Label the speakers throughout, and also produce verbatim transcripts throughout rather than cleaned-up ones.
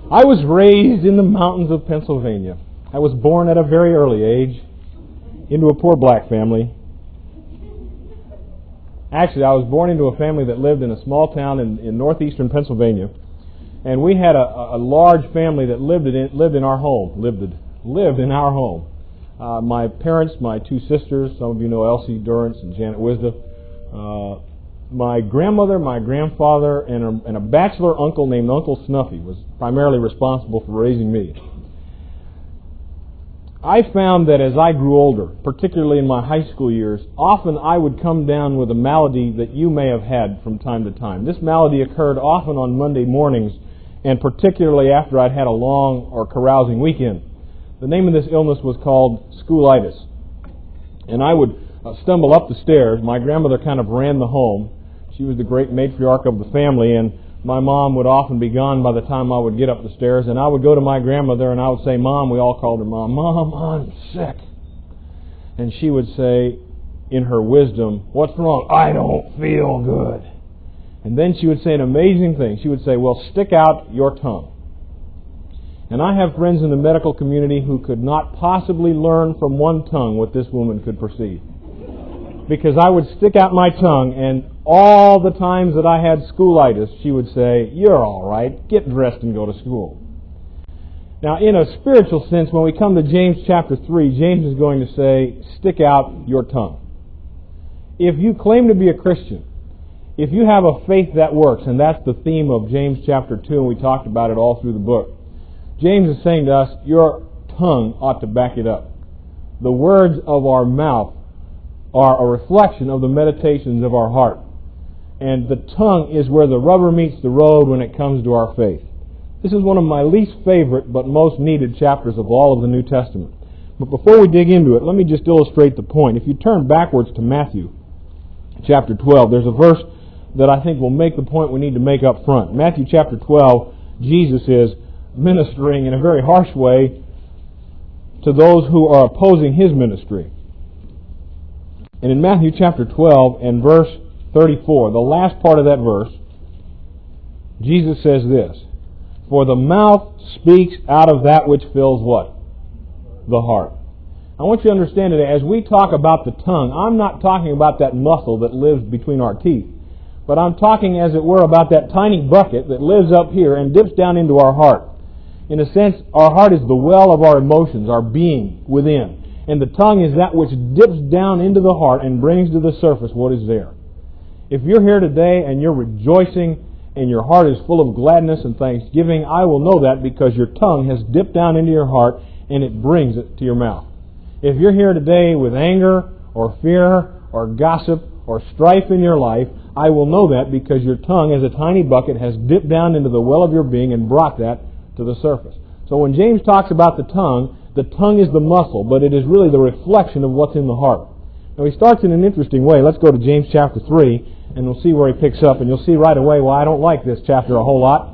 Speaker 1: I was raised in the mountains of Pennsylvania. I was born at a very early age into a poor black family. Actually, I was born into a family that lived in a small town in, in northeastern Pennsylvania, and we had a, a large family that lived in lived in our home. lived lived in our home. Uh, my parents, my two sisters, some of you know Elsie Durrance and Janet Wisda, uh, my grandmother, my grandfather, and a, and a bachelor uncle named Uncle Snuffy was primarily responsible for raising me. I found that as I grew older, particularly in my high school years, often I would come down with a malady that you may have had from time to time. This malady occurred often on Monday mornings, and particularly after I'd had a long or carousing weekend. The name of this illness was called schoolitis. And I would uh, stumble up the stairs. My grandmother kind of ran the home. She was the great matriarch of the family, and my mom would often be gone by the time I would get up the stairs, and I would go to my grandmother and I would say, Mom, we all called her Mom, Mom, I'm sick. And she would say, in her wisdom, what's wrong? I don't feel good. And then she would say an amazing thing. She would say, well, stick out your tongue. And I have friends in the medical community who could not possibly learn from one tongue what this woman could perceive. Because I would stick out my tongue, and all the times that I had schoolitis, she would say, you're all right, get dressed and go to school. Now, in a spiritual sense, when we come to James chapter three, James is going to say, stick out your tongue. If you claim to be a Christian, if you have a faith that works, and that's the theme of James chapter two, and we talked about it all through the book, James is saying to us, your tongue ought to back it up. The words of our mouth are a reflection of the meditations of our heart. And the tongue is where the rubber meets the road when it comes to our faith. This is one of my least favorite but most needed chapters of all of the New Testament. But before we dig into it, let me just illustrate the point. If you turn backwards to Matthew chapter twelve, there's a verse that I think will make the point we need to make up front. Matthew chapter twelve, Jesus is ministering in a very harsh way to those who are opposing His ministry. And in Matthew chapter twelve and verse thirty-four, the last part of that verse, Jesus says this, for the mouth speaks out of that which fills what? The heart. I want you to understand today, as we talk about the tongue, I'm not talking about that muscle that lives between our teeth, but I'm talking, as it were, about that tiny bucket that lives up here and dips down into our heart. In a sense, our heart is the well of our emotions, our being within. And the tongue is that which dips down into the heart and brings to the surface what is there. If you're here today and you're rejoicing and your heart is full of gladness and thanksgiving, I will know that because your tongue has dipped down into your heart and it brings it to your mouth. If you're here today with anger or fear or gossip or strife in your life, I will know that because your tongue, as a tiny bucket, has dipped down into the well of your being and brought that to the surface. So when James talks about the tongue, the tongue is the muscle, but it is really the reflection of what's in the heart. Now he starts in an interesting way. Let's go to James chapter three, and we'll see where he picks up, and you'll see right away why I don't like this chapter a whole lot.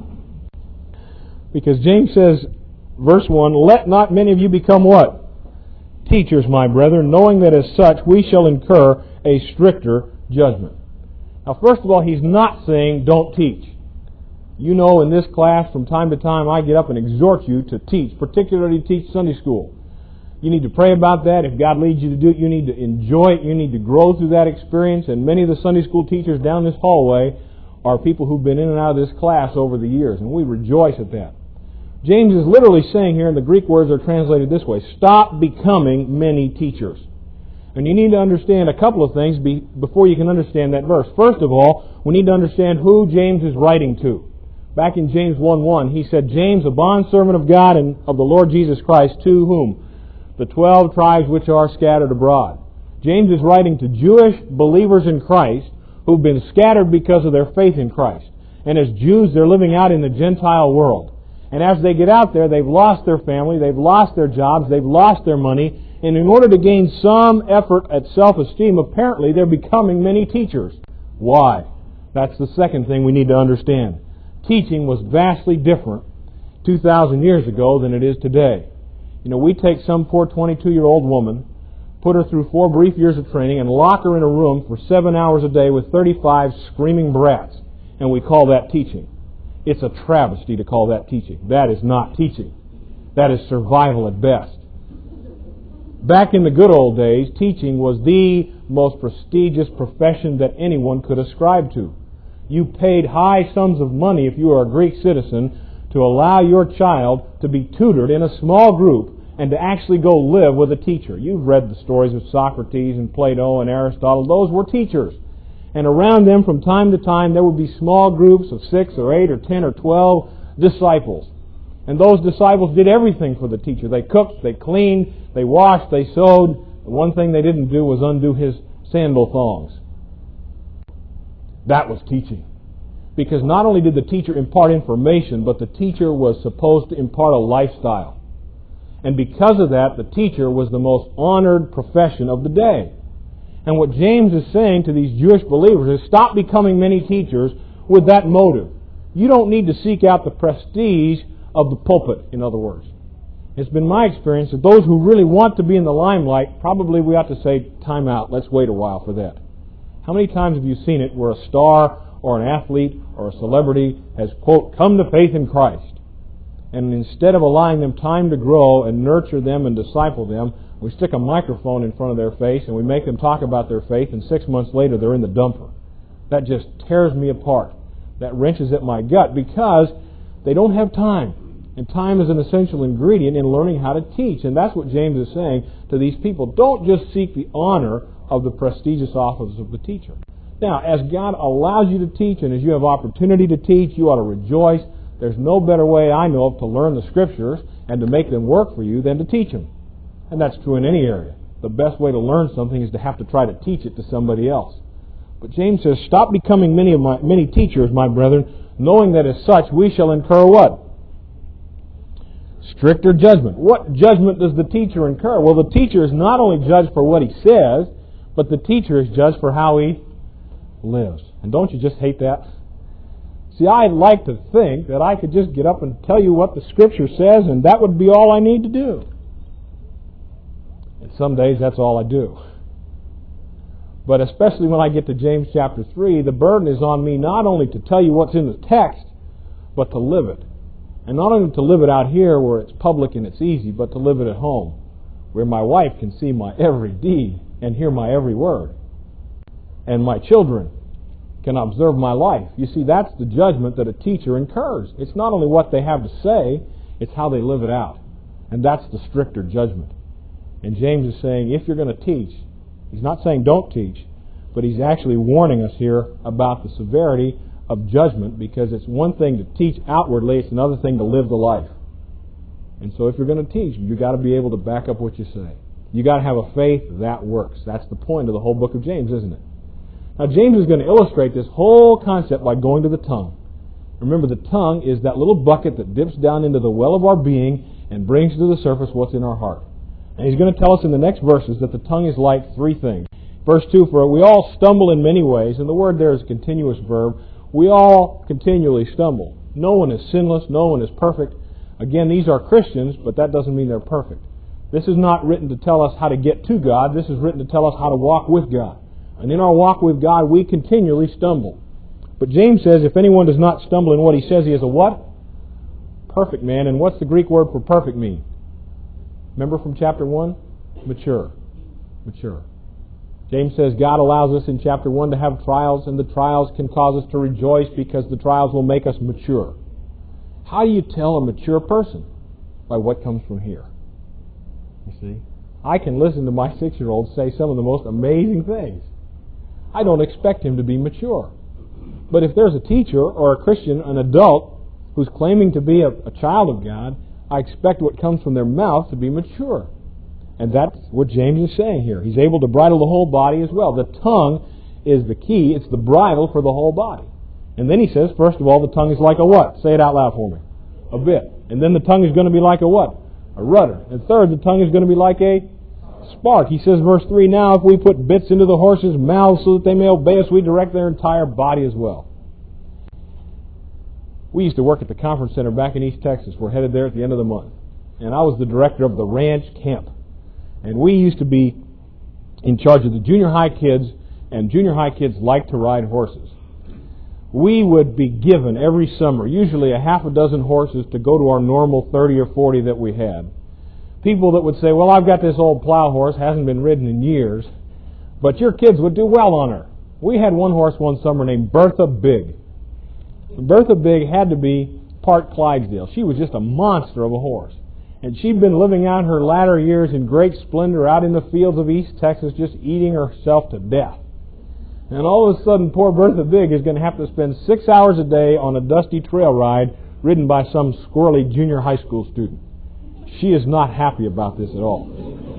Speaker 1: Because James says, verse one, let not many of you become what? Teachers, my brethren, knowing that as such we shall incur a stricter judgment. Now first of all, he's not saying don't teach. You know, in this class, from time to time, I get up and exhort you to teach, particularly teach Sunday school. You need to pray about that. If God leads you to do it, you need to enjoy it. You need to grow through that experience. And many of the Sunday school teachers down this hallway are people who've been in and out of this class over the years, and we rejoice at that. James is literally saying here, and the Greek words are translated this way, stop becoming many teachers. And you need to understand a couple of things before you can understand that verse. First of all, we need to understand who James is writing to. Back in James one one, he said, James, a bondservant of God and of the Lord Jesus Christ, to whom? The twelve tribes which are scattered abroad. James is writing to Jewish believers in Christ who've been scattered because of their faith in Christ. And as Jews, they're living out in the Gentile world. And as they get out there, they've lost their family, they've lost their jobs, they've lost their money, and in order to gain some effort at self-esteem, apparently they're becoming many teachers. Why? That's the second thing we need to understand. Teaching was vastly different two thousand years ago than it is today. You know, we take some poor twenty-two-year-old woman, put her through four brief years of training, and lock her in a room for seven hours a day with thirty-five screaming brats, and we call that teaching. It's a travesty to call that teaching. That is not teaching. That is survival at best. Back in the good old days, teaching was the most prestigious profession that anyone could ascribe to. You paid high sums of money if you were a Greek citizen to allow your child to be tutored in a small group and to actually go live with a teacher. You've read the stories of Socrates and Plato and Aristotle. Those were teachers. And around them from time to time there would be small groups of six or eight or ten or twelve disciples. And those disciples did everything for the teacher. They cooked, they cleaned, they washed, they sewed. The one thing they didn't do was undo his sandal thongs. That was teaching. Because not only did the teacher impart information, but the teacher was supposed to impart a lifestyle. And because of that, the teacher was the most honored profession of the day. And what James is saying to these Jewish believers is stop becoming many teachers with that motive. You don't need to seek out the prestige of the pulpit, in other words. It's been my experience that those who really want to be in the limelight, probably we ought to say, time out, let's wait a while for that. How many times have you seen it where a star or an athlete or a celebrity has, quote, come to faith in Christ? And instead of allowing them time to grow and nurture them and disciple them, we stick a microphone in front of their face and we make them talk about their faith, and six months later they're in the dumper. That just tears me apart. That wrenches at my gut because they don't have time. And time is an essential ingredient in learning how to teach. And that's what James is saying to these people. Don't just seek the honor of the prestigious office of the teacher. Now, as God allows you to teach and as you have opportunity to teach, you ought to rejoice. There's no better way I know of to learn the Scriptures and to make them work for you than to teach them. And that's true in any area. The best way to learn something is to have to try to teach it to somebody else. But James says, stop becoming many of my many teachers, my brethren, knowing that as such we shall incur what? Stricter judgment. What judgment does the teacher incur? Well, the teacher is not only judged for what he says, but the teacher is judged for how he lives. And don't you just hate that? See, I'd like to think that I could just get up and tell you what the Scripture says, and that would be all I need to do. And some days that's all I do. But especially when I get to James chapter three, the burden is on me not only to tell you what's in the text, but to live it. And not only to live it out here where it's public and it's easy, but to live it at home, where my wife can see my every deed and hear my every word. And my children can observe my life. You see, that's the judgment that a teacher incurs. It's not only what they have to say, it's how they live it out. And that's the stricter judgment. And James is saying, if you're going to teach, he's not saying don't teach, but he's actually warning us here about the severity of judgment, because it's one thing to teach outwardly, it's another thing to live the life. And so if you're going to teach, you've got to be able to back up what you say. You've got to have a faith that works. That's the point of the whole book of James, isn't it? Now James is going to illustrate this whole concept by going to the tongue. Remember, the tongue is that little bucket that dips down into the well of our being and brings to the surface what's in our heart. And he's going to tell us in the next verses that the tongue is like three things. Verse two, for we all stumble in many ways, and the word there is a continuous verb. We all continually stumble. No one is sinless, no one is perfect. Again, these are Christians, but that doesn't mean they're perfect. This is not written to tell us how to get to God. This is written to tell us how to walk with God. And in our walk with God, we continually stumble. But James says, if anyone does not stumble in what he says, he is a what? Perfect man. And what's the Greek word for perfect mean? Remember from chapter one? Mature. Mature. James says God allows us in chapter one to have trials, and the trials can cause us to rejoice because the trials will make us mature. How do you tell a mature person? By what comes from here. You see? I can listen to my six-year-old say some of the most amazing things. I don't expect him to be mature. But if there's a teacher or a Christian, an adult, who's claiming to be a, a child of God, I expect what comes from their mouth to be mature. And that's what James is saying here. He's able to bridle the whole body as well. The tongue is the key. It's the bridle for the whole body. And then he says, first of all, the tongue is like a what? Say it out loud for me. A bit. And then the tongue is going to be like a what? A rudder. And third, the tongue is going to be like a spark. He says, verse three, now if we put bits into the horses' mouths so that they may obey us, we direct their entire body as well. We used to work at the conference center back in East Texas. We're headed there at the end of the month. And I was the director of the ranch camp. And we used to be in charge of the junior high kids, and junior high kids like to ride horses. we would be given every summer, usually a half a dozen horses to go to our normal thirty or forty that we had. People that would say, well, I've got this old plow horse, hasn't been ridden in years, but your kids would do well on her. We had one horse one summer named Bertha Big. Bertha Big had to be part Clydesdale. She was just a monster of a horse. And she'd been living out her latter years in great splendor out in the fields of East Texas, just eating herself to death. And all of a sudden, poor Bertha Big is going to have to spend six hours a day on a dusty trail ride ridden by some squirrely junior high school student. She is not happy about this at all.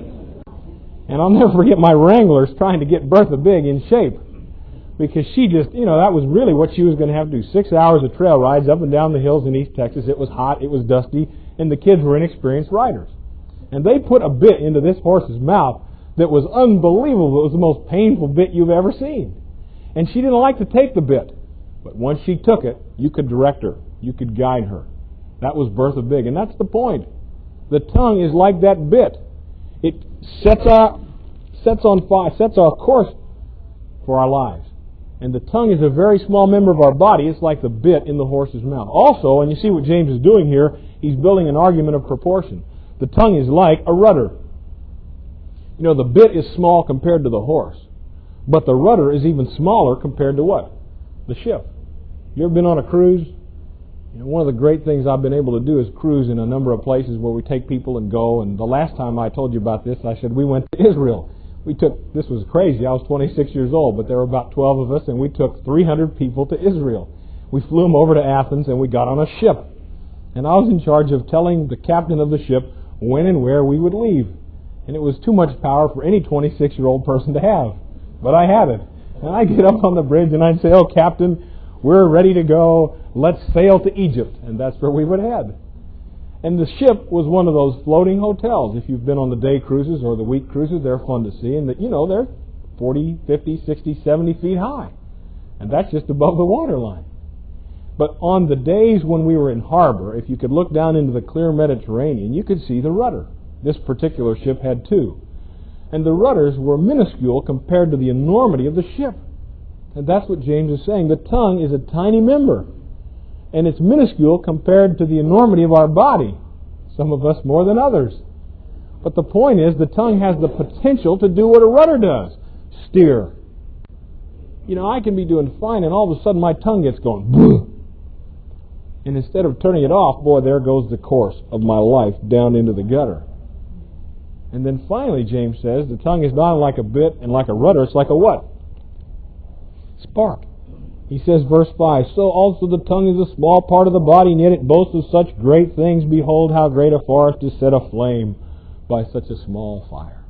Speaker 1: And I'll never forget my wranglers trying to get Bertha Big in shape. Because she just, you know, that was really what she was going to have to do. Six hours of trail rides up and down the hills in East Texas. It was hot, it was dusty, and the kids were inexperienced riders. And they put a bit into this horse's mouth that was unbelievable. It was the most painful bit you've ever seen. And she didn't like to take the bit. But once she took it, you could direct her. You could guide her. That was Bertha Big. And that's the point. The tongue is like that bit. It sets our, sets on fire, sets our course for our lives. And the tongue is a very small member of our body. It's like the bit in the horse's mouth. Also, and you see what James is doing here, he's building an argument of proportion. The tongue is like a rudder. You know, the bit is small compared to the horse. But the rudder is even smaller compared to what? The ship. You ever been on a cruise? You know, one of the great things I've been able to do is cruise in a number of places where we take people and go. And the last time I told you about this, I said we went to Israel. We took, this was crazy, I was twenty-six years old, but there were about twelve of us, and we took three hundred people to Israel. We flew them over to Athens, and we got on a ship. And I was in charge of telling the captain of the ship when and where we would leave. And it was too much power for any twenty-six-year-old person to have. But I had it. And I'd get up on the bridge, and I'd say, oh, Captain, we're ready to go. Let's sail to Egypt. And that's where we would head. And the ship was one of those floating hotels. If you've been on the day cruises or the week cruises, they're fun to see. And, that, you know, they're forty, fifty, sixty, seventy feet high. And that's just above the waterline. But on the days when we were in harbor, if you could look down into the clear Mediterranean, you could see the rudder. This particular ship had two. And the rudders were minuscule compared to the enormity of the ship. And that's what James is saying. The tongue is a tiny member. And it's minuscule compared to the enormity of our body. Some of us more than others. But the point is, the tongue has the potential to do what a rudder does. Steer. You know, I can be doing fine, and all of a sudden my tongue gets going. And instead of turning it off, boy, there goes the course of my life down into the gutter. And then finally, James says, the tongue is not like a bit and like a rudder. It's like a what? Spark. He says, verse five, so also the tongue is a small part of the body, and yet it boasts of such great things. Behold, how great a forest is set aflame by such a small fire.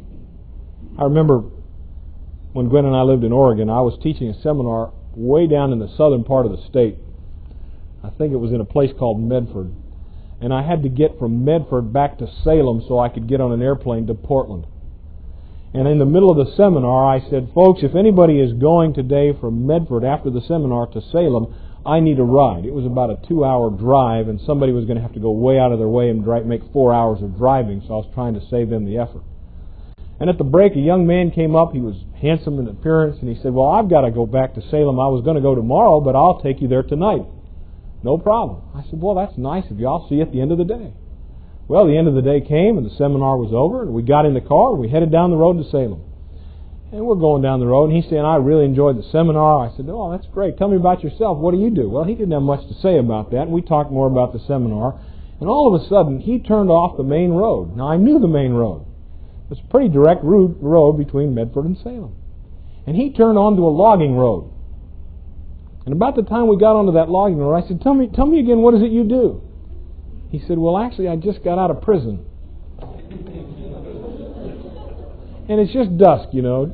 Speaker 1: I remember when Gwen and I lived in Oregon, I was teaching a seminar way down in the southern part of the state. I think it was in a place called Medford. And I had to get from Medford back to Salem so I could get on an airplane to Portland. And in the middle of the seminar, I said, folks, if anybody is going today from Medford after the seminar to Salem, I need a ride. It was about a two-hour drive, and somebody was going to have to go way out of their way and drive, make four hours of driving, so I was trying to save them the effort. And at the break, a young man came up. He was handsome in appearance, and he said, well, I've got to go back to Salem. I was going to go tomorrow, but I'll take you there tonight. No problem. I said, well, that's nice of you. I'll see you at the end of the day. Well, the end of the day came, and the seminar was over, and we got in the car, and we headed down the road to Salem. And we're going down the road, and he's saying, I really enjoyed the seminar. I said, oh, that's great. Tell me about yourself. What do you do? Well, he didn't have much to say about that, and we talked more about the seminar. And all of a sudden, he turned off the main road. Now, I knew the main road. It's a pretty direct road between Medford and Salem. And he turned onto a logging road. And about the time we got onto that logging road, I said, tell me, tell me again, what is it you do? He said, well, actually, I just got out of prison. And it's just dusk, you know.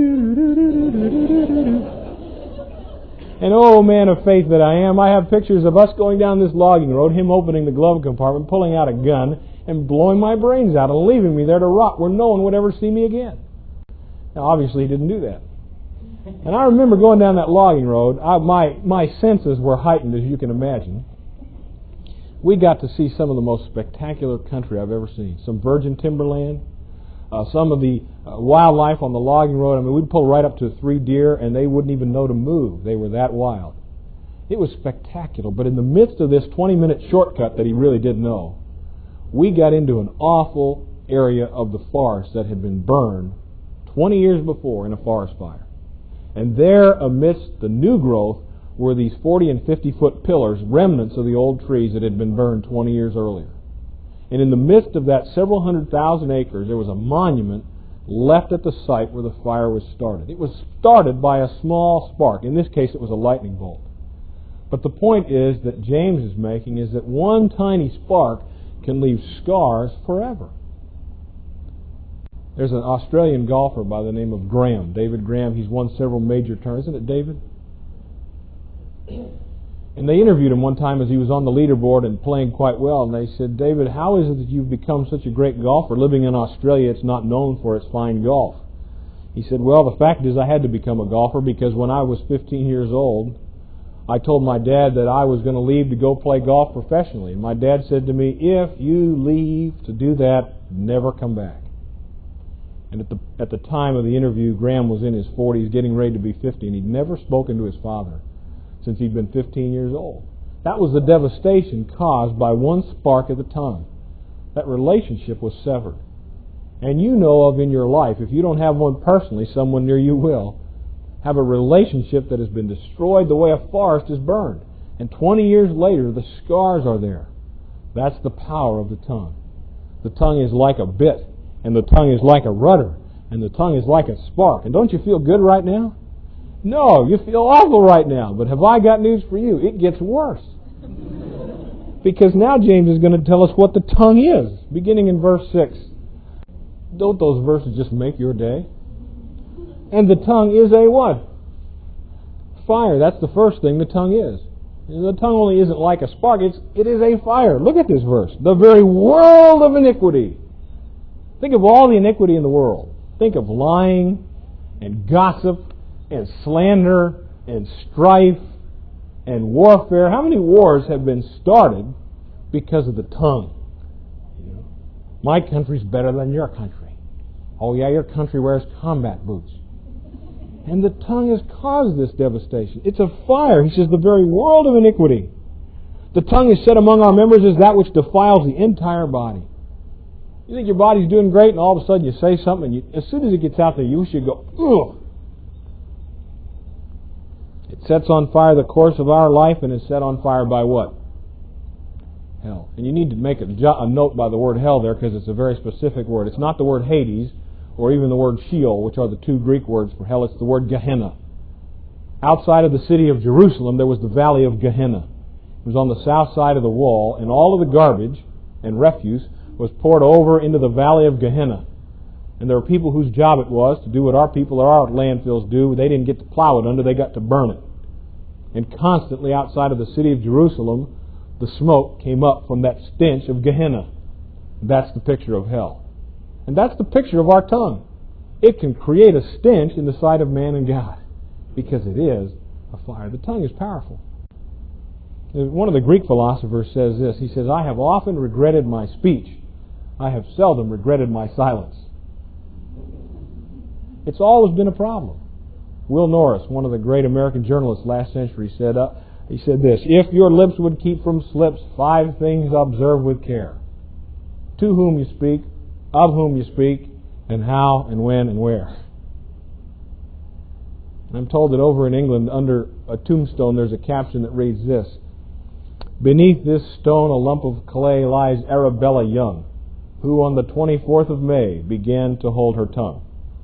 Speaker 1: And oh, man of faith that I am, I have pictures of us going down this logging road, him opening the glove compartment, pulling out a gun, and blowing my brains out and leaving me there to rot where no one would ever see me again. Now, obviously, he didn't do that. And I remember going down that logging road. I, my, my senses were heightened, as you can imagine. We got to see some of the most spectacular country I've ever seen. Some virgin timberland, uh, some of the uh, wildlife on the logging road. I mean, we'd pull right up to three deer, and they wouldn't even know to move. They were that wild. It was spectacular. But in the midst of this twenty-minute shortcut that he really didn't know, we got into an awful area of the forest that had been burned twenty years before in a forest fire. And there, amidst the new growth, were these forty and fifty foot pillars, remnants of the old trees that had been burned twenty years earlier. And in the midst of that several hundred thousand acres, there was a monument left at the site where the fire was started. It was started by a small spark. In this case, it was a lightning bolt. But the point is that James is making is that one tiny spark can leave scars forever. There's an Australian golfer by the name of Graham, David Graham. He's won several major tournaments. Isn't it, David? And they interviewed him one time as he was on the leaderboard and playing quite well. And they said, David, how is it that you've become such a great golfer? Living in Australia, it's not known for its fine golf. He said, well, the fact is I had to become a golfer because when I was fifteen years old, I told my dad that I was going to leave to go play golf professionally. And my dad said to me, if you leave to do that, never come back. And at the at the time of the interview, Graham was in his forties, getting ready to be fifty, and he'd never spoken to his father since he'd been fifteen years old. That was the devastation caused by one spark of the tongue. That relationship was severed. And you know of in your life, if you don't have one personally, someone near you will, have a relationship that has been destroyed the way a forest is burned. And twenty years later, the scars are there. That's the power of the tongue. The tongue is like a bit, and the tongue is like a rudder, and the tongue is like a spark. And don't you feel good right now? No, you feel awful right now. But have I got news for you? It gets worse. Because now James is going to tell us what the tongue is, beginning in verse six. Don't those verses just make your day? And the tongue is a what? Fire. That's the first thing the tongue is. And the tongue only isn't like a spark, it's, it is a fire. Look at this verse. The very world of iniquity. Think of all the iniquity in the world. Think of lying and gossip and slander and strife and warfare. How many wars have been started because of the tongue? You know, my country's better than your country. Oh yeah, your country wears combat boots. And the tongue has caused this devastation. It's a fire. He says the very world of iniquity. The tongue is set among our members as that which defiles the entire body. You think your body's doing great, and all of a sudden you say something, and you, as soon as it gets out there, you should go, ugh. It sets on fire the course of our life, and is set on fire by what? Hell. And you need to make a, jo- a note by the word hell there, because it's a very specific word. It's not the word Hades, or even the word Sheol, which are the two Greek words for hell. It's the word Gehenna. Outside of the city of Jerusalem, there was the valley of Gehenna. It was on the south side of the wall, and all of the garbage and refuse was poured over into the valley of Gehenna. And there were people whose job it was to do what our people or our landfills do. They didn't get to plow it under, they got to burn it. And constantly outside of the city of Jerusalem, the smoke came up from that stench of Gehenna. That's the picture of hell. And that's the picture of our tongue. It can create a stench in the sight of man and God, because it is a fire. The tongue is powerful. One of the Greek philosophers says this. He says, I have often regretted my speech. I have seldom regretted my silence. It's always been a problem. Will Norris, one of the great American journalists last century, said, uh, he said this, if your lips would keep from slips, five things observe with care. To whom you speak, of whom you speak, and how and when and where. I'm told that over in England, under a tombstone, there's a caption that reads this, beneath this stone a lump of clay lies Arabella Young, who on the twenty-fourth of May began to hold her tongue.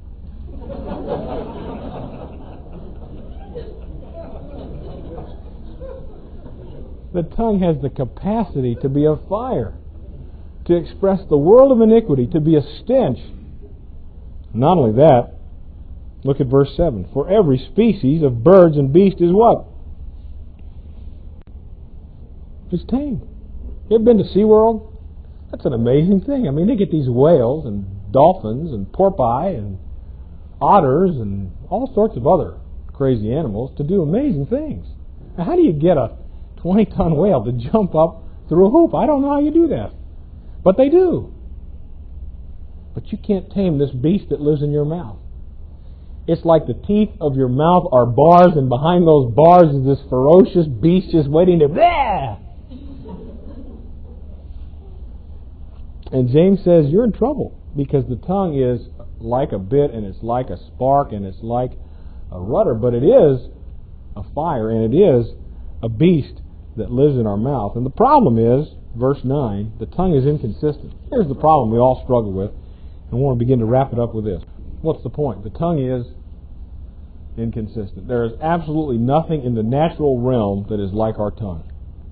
Speaker 1: The tongue has the capacity to be a fire, to express the world of iniquity, to be a stench. Not only that, look at verse seven. For every species of birds and beasts is what? It's tamed. You ever been to SeaWorld? That's an amazing thing. I mean, they get these whales and dolphins and porpoise and otters and all sorts of other crazy animals to do amazing things. Now, how do you get a twenty-ton whale to jump up through a hoop? I don't know how you do that. But they do. But you can't tame this beast that lives in your mouth. It's like the teeth of your mouth are bars, and behind those bars is this ferocious beast just waiting to... Bleh! And James says, you're in trouble, because the tongue is like a bit, and it's like a spark, and it's like a rudder, but it is a fire, and it is a beast that lives in our mouth. And the problem is, verse nine, the tongue is inconsistent. Here's the problem we all struggle with, and I want to begin to wrap it up with this. What's the point? The tongue is inconsistent. There is absolutely nothing in the natural realm that is like our tongue.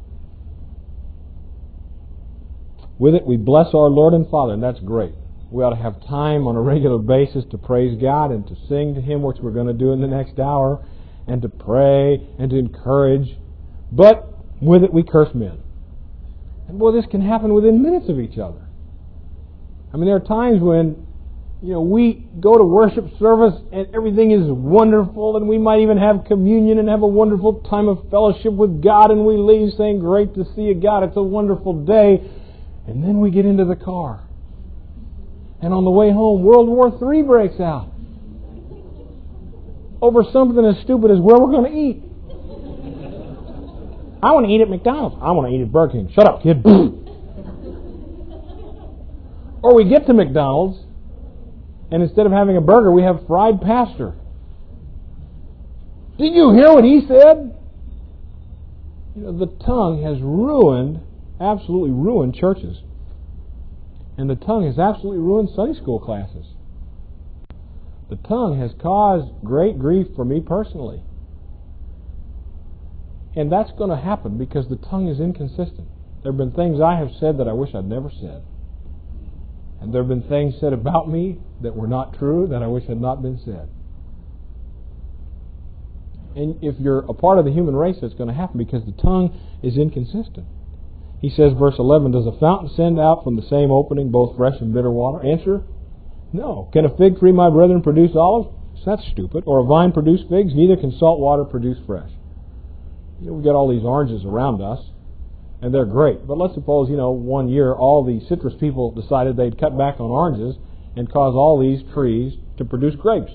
Speaker 1: With it, we bless our Lord and Father, and that's great. We ought to have time on a regular basis to praise God and to sing to Him, which we're going to do in the next hour, and to pray and to encourage. But with it, we curse men. And boy, this can happen within minutes of each other. I mean, there are times when, you know, we go to worship service and everything is wonderful, and we might even have communion and have a wonderful time of fellowship with God, and we leave saying, great to see you, God, it's a wonderful day. And then we get into the car. And on the way home, World War Three breaks out. Over something as stupid as where we're going to eat. I want to eat at McDonald's. I want to eat at Burger King. Shut up, kid. Or we get to McDonald's, and instead of having a burger, we have fried pastor. Did you hear what he said? You know, the tongue has ruined, absolutely ruined churches. And the tongue has absolutely ruined Sunday school classes. The tongue has caused great grief for me personally. And that's going to happen because the tongue is inconsistent. There have been things I have said that I wish I'd never said. And there have been things said about me that were not true that I wish had not been said. And if you're a part of the human race, that's going to happen because the tongue is inconsistent. He says, verse eleven, does a fountain send out from the same opening both fresh and bitter water? Answer, no. Can a fig tree, my brethren, produce olives? That's stupid. Or a vine produce figs? Neither can salt water produce fresh. You know, we've got all these oranges around us, and they're great. But let's suppose, you know, one year all the citrus people decided they'd cut back on oranges and cause all these trees to produce grapes.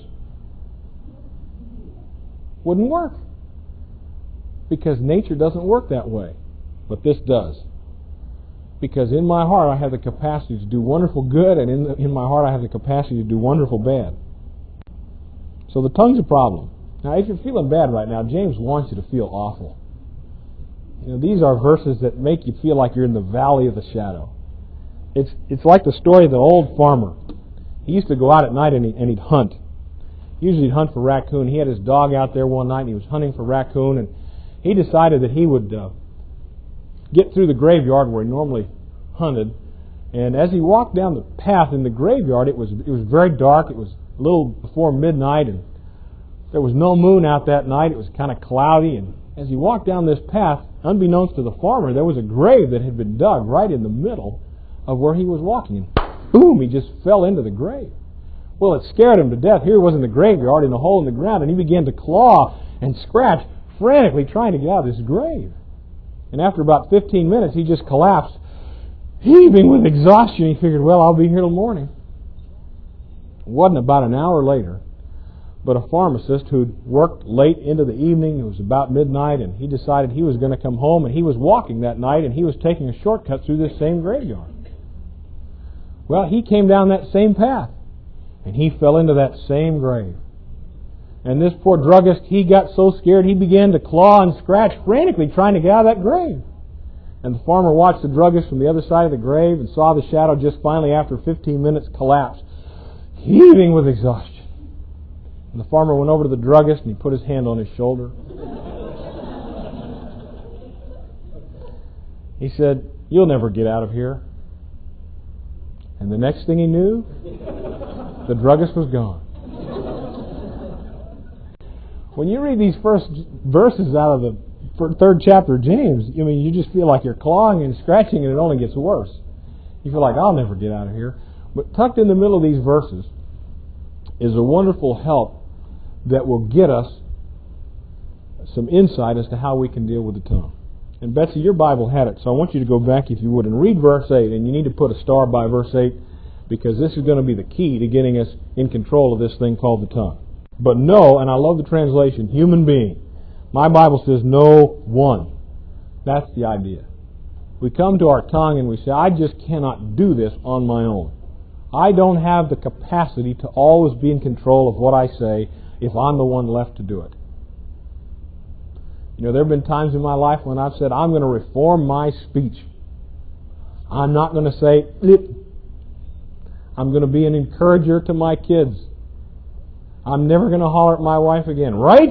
Speaker 1: Wouldn't work. Because nature doesn't work that way. But this does. Because in my heart I have the capacity to do wonderful good, and in, the, in my heart I have the capacity to do wonderful bad. So the tongue's a problem. Now, if you're feeling bad right now, James wants you to feel awful. You know, these are verses that make you feel like you're in the valley of the shadow. It's it's like the story of the old farmer. He used to go out at night and, he, and he'd hunt. Usually he'd hunt for raccoon. He had his dog out there one night and he was hunting for raccoon, and he decided that he would uh, get through the graveyard where he normally hunted. And as he walked down the path in the graveyard, it was it was very dark. It was a little before midnight, and there was no moon out that night. It was kind of cloudy, and as he walked down this path, unbeknownst to the farmer, there was a grave that had been dug right in the middle of where he was walking. And boom, he just fell into the grave. Well, it scared him to death. Here he was in the graveyard in a hole in the ground, and he began to claw and scratch, frantically trying to get out of this grave. And after about fifteen minutes, he just collapsed, heaving with exhaustion. He figured, well, I'll be here till morning. It wasn't about an hour later, but a pharmacist who'd worked late into the evening, it was about midnight, and he decided he was going to come home, and he was walking that night, and he was taking a shortcut through this same graveyard. Well, he came down that same path, and he fell into that same grave. And this poor druggist, he got so scared, he began to claw and scratch, frantically trying to get out of that grave. And the farmer watched the druggist from the other side of the grave and saw the shadow just finally, after fifteen minutes, collapse, heaving with exhaustion. And the farmer went over to the druggist and he put his hand on his shoulder. He said, you'll never get out of here. And the next thing he knew, the druggist was gone. When you read these first verses out of the third chapter of James, I mean, you just feel like you're clawing and scratching, and it only gets worse. You feel like, I'll never get out of here. But tucked in the middle of these verses is a wonderful help that will get us some insight as to how we can deal with the tongue. And Betsy, your Bible had it, so I want you to go back, if you would, and read verse eight. And you need to put a star by verse eight, because this is going to be the key to getting us in control of this thing called the tongue. But no, and I love the translation, human being. My Bible says no one. That's the idea. We come to our tongue and we say, I just cannot do this on my own. I don't have the capacity to always be in control of what I say if I'm the one left to do it. You know, there have been times in my life when I've said, I'm going to reform my speech. I'm not going to say, lip. I'm going to be an encourager to my kids. I'm never going to holler at my wife again, right?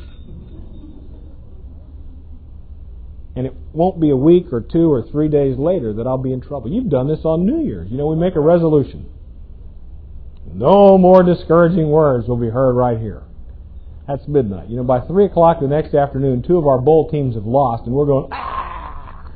Speaker 1: And it won't be a week or two or three days later that I'll be in trouble. You've done this on New Year's. You know, we make a resolution. No more discouraging words will be heard right here. That's midnight. You know, by three o'clock the next afternoon, two of our bowl teams have lost, and we're going, ah!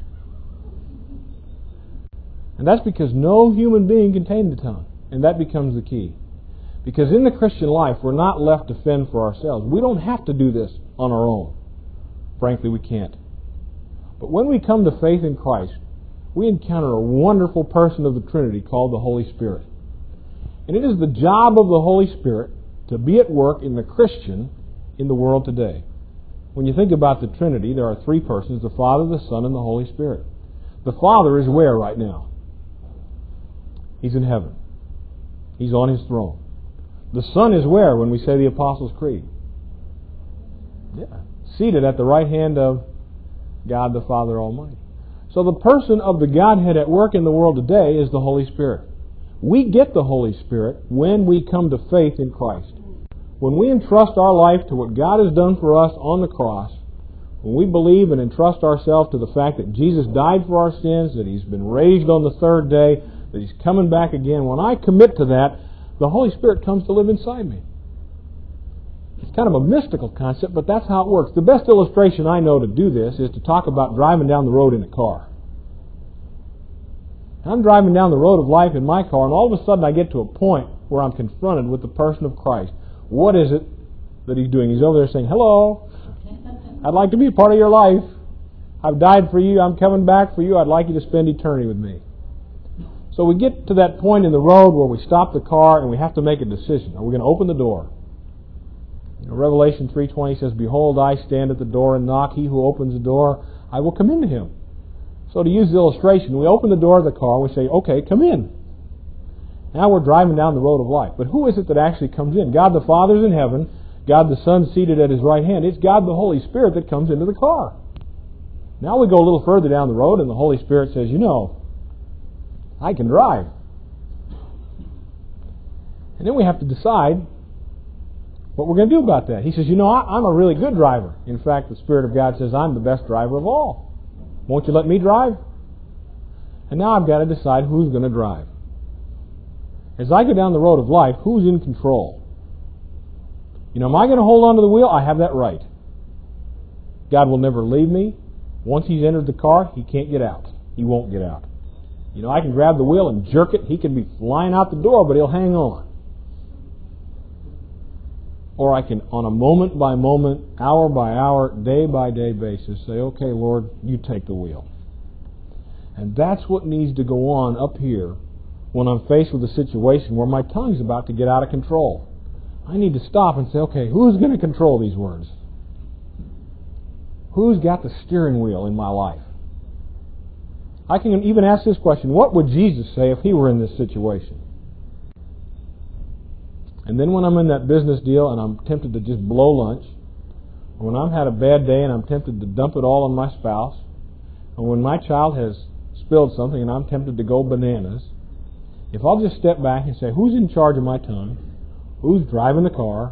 Speaker 1: And that's because no human being can tame the tongue. And that becomes the key. Because in the Christian life, we're not left to fend for ourselves. We don't have to do this on our own. Frankly, we can't. But when we come to faith in Christ, we encounter a wonderful person of the Trinity called the Holy Spirit. And it is the job of the Holy Spirit to be at work in the Christian in the world today. When you think about the Trinity, there are three persons, the Father, the Son, and the Holy Spirit. The Father is where right now? He's in heaven. He's on His throne. The Son is where when we say the Apostles' Creed? Yeah. Seated at the right hand of God the Father Almighty. So the person of the Godhead at work in the world today is the Holy Spirit. We get the Holy Spirit when we come to faith in Christ. When we entrust our life to what God has done for us on the cross, when we believe and entrust ourselves to the fact that Jesus died for our sins, that He's been raised on the third day, that He's coming back again, when I commit to that, the Holy Spirit comes to live inside me. It's kind of a mystical concept, but that's how it works. The best illustration I know to do this is to talk about driving down the road in a car. I'm driving down the road of life in my car, and all of a sudden I get to a point where I'm confronted with the person of Christ. What is it that He's doing? He's over there saying, hello, I'd like to be a part of your life. I've died for you. I'm coming back for you. I'd like you to spend eternity with me. So we get to that point in the road where we stop the car and we have to make a decision. Are we going to open the door? You know, Revelation three twenty says, behold, I stand at the door and knock. He who opens the door, I will come into him. So to use the illustration, we open the door of the car and we say, okay, come in. Now we're driving down the road of life. But who is it that actually comes in? God the Father's in heaven. God the Son seated at His right hand. It's God the Holy Spirit that comes into the car. Now we go a little further down the road and the Holy Spirit says, you know, I can drive. And then we have to decide what we're going to do about that. He says, you know, I'm a really good driver. In fact, the Spirit of God says, I'm the best driver of all. Won't you let me drive? And now I've got to decide who's going to drive. As I go down the road of life, who's in control? You know, am I going to hold on to the wheel? I have that right. God will never leave me. Once He's entered the car, He can't get out. He won't get out. You know, I can grab the wheel and jerk it. He can be flying out the door, but He'll hang on. Or I can, on a moment-by-moment, hour-by-hour, day-by-day basis, say, okay, Lord, you take the wheel. And that's what needs to go on up here when I'm faced with a situation where my tongue's about to get out of control. I need to stop and say, okay, who's going to control these words? Who's got the steering wheel in my life? I can even ask this question, what would Jesus say if He were in this situation? And then when I'm in that business deal and I'm tempted to just blow lunch, or when I've had a bad day and I'm tempted to dump it all on my spouse, or when my child has spilled something and I'm tempted to go bananas, if I'll just step back and say, who's in charge of my tongue? Who's driving the car?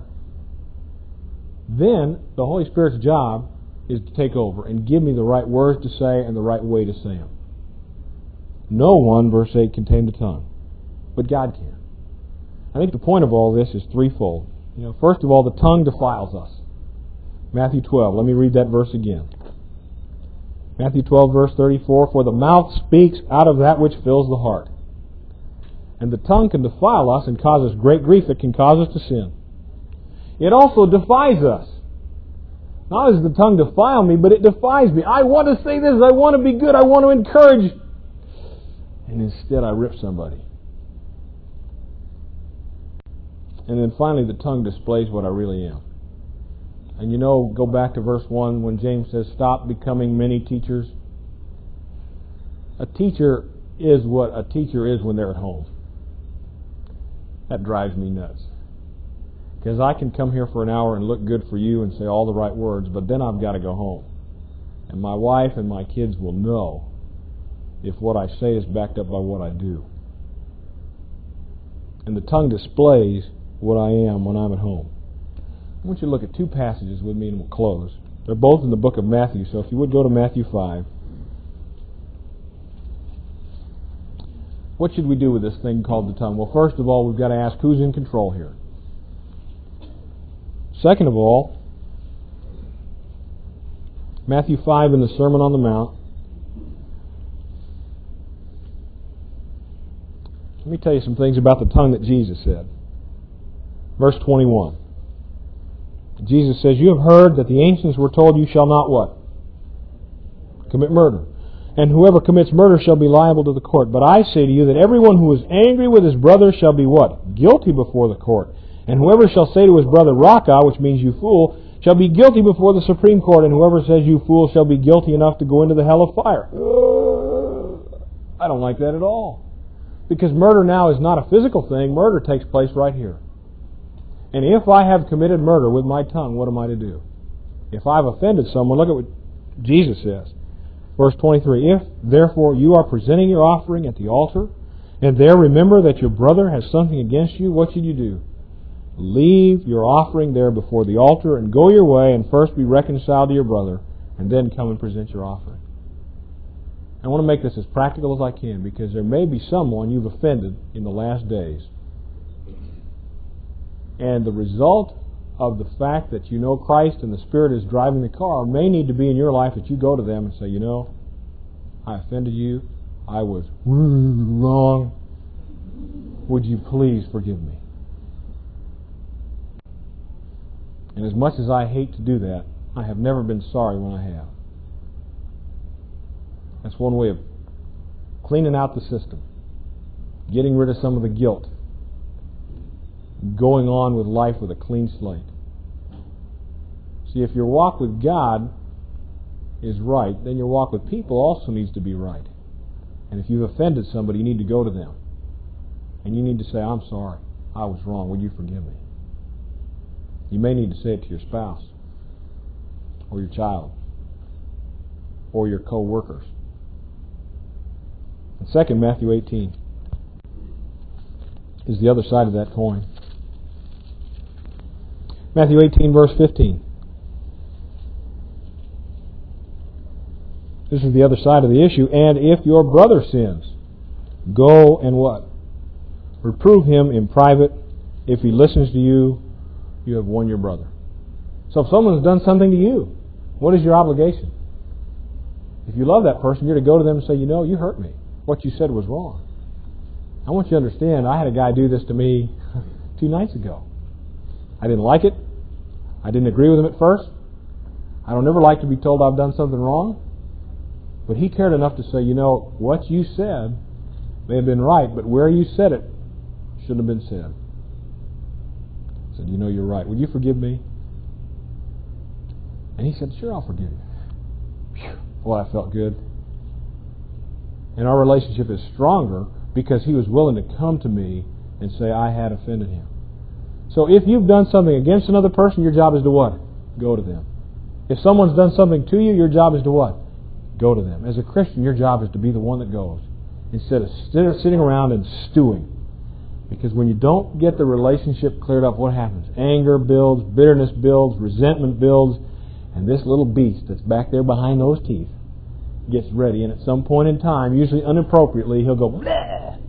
Speaker 1: Then the Holy Spirit's job is to take over and give me the right words to say and the right way to say them. No one, verse eight, can tame the tongue, but God can. I think the point of all this is threefold. You know, first of all, the tongue defiles us. Matthew twelve, let me read that verse again. Matthew twelve, verse thirty-four, for the mouth speaks out of that which fills the heart. And the tongue can defile us and cause us great grief. It can cause us to sin. It also defies us. Not does the tongue defile me, but it defies me. I want to say this. I want to be good. I want to encourage. And instead I rip somebody. And then finally, the tongue displays what I really am. And you know, go back to verse one when James says, stop becoming many teachers. A teacher is what a teacher is when they're at home. That drives me nuts. Because I can come here for an hour and look good for you and say all the right words, but then I've got to go home. And my wife and my kids will know if what I say is backed up by what I do. And the tongue displays what I am when I'm at home. I want you to look at two passages with me and we'll close. They're both in the book of Matthew, so if you would go to Matthew five. What should we do with this thing called the tongue? Well, first of all, we've got to ask who's in control here. Second of all, Matthew five in the Sermon on the Mount. Let me tell you some things about the tongue that Jesus said. Verse twenty-one. Jesus says, you have heard that the ancients were told you shall not what? Commit murder. And whoever commits murder shall be liable to the court. But I say to you that everyone who is angry with his brother shall be what? Guilty before the court. And whoever shall say to his brother, Raca, which means you fool, shall be guilty before the Supreme Court. And whoever says you fool shall be guilty enough to go into the hell of fire. I don't like that at all. Because murder now is not a physical thing. Murder takes place right here. And if I have committed murder with my tongue, what am I to do? If I've offended someone, look at what Jesus says. Verse twenty-three, if therefore you are presenting your offering at the altar, and there remember that your brother has something against you, what should you do? Leave your offering there before the altar and go your way and first be reconciled to your brother, and then come and present your offering. I want to make this as practical as I can, because there may be someone you've offended in the last days. And the result of the fact that you know Christ and the Spirit is driving the car may need to be in your life that you go to them and say, you know, I offended you. I was wrong. Would you please forgive me? And as much as I hate to do that, I have never been sorry when I have. That's one way of cleaning out the system, getting rid of some of the guilt, going on with life with a clean slate. See, if your walk with God is right, then your walk with people also needs to be right. And if you've offended somebody, you need to go to them. And you need to say, I'm sorry. I was wrong. Would you forgive me? You may need to say it to your spouse, or your child, or your co-workers. And second, Matthew eighteen is the other side of that coin. Matthew eighteen, verse fifteen. This is the other side of the issue. And if your brother sins, go and what? Reprove him in private. If he listens to you, you have won your brother. So if someone's done something to you, what is your obligation? If you love that person, you're to go to them and say, you know, you hurt me. What you said was wrong. I want you to understand, I had a guy do this to me two nights ago. I didn't like it. I didn't agree with him at first. I don't ever like to be told I've done something wrong. But he cared enough to say, you know, what you said may have been right, but where you said it shouldn't have been said. I said, you know, you're right. Would you forgive me? And he said, sure, I'll forgive you. Whew. Boy, I felt good. And our relationship is stronger because he was willing to come to me and say I had offended him. So if you've done something against another person, your job is to what? Go to them. If someone's done something to you, your job is to what? Go to them. As a Christian, your job is to be the one that goes, instead of sitting around and stewing. Because when you don't get the relationship cleared up, what happens? Anger builds, bitterness builds, resentment builds, and this little beast that's back there behind those teeth gets ready, and at some point in time, usually inappropriately, he'll go, bleh,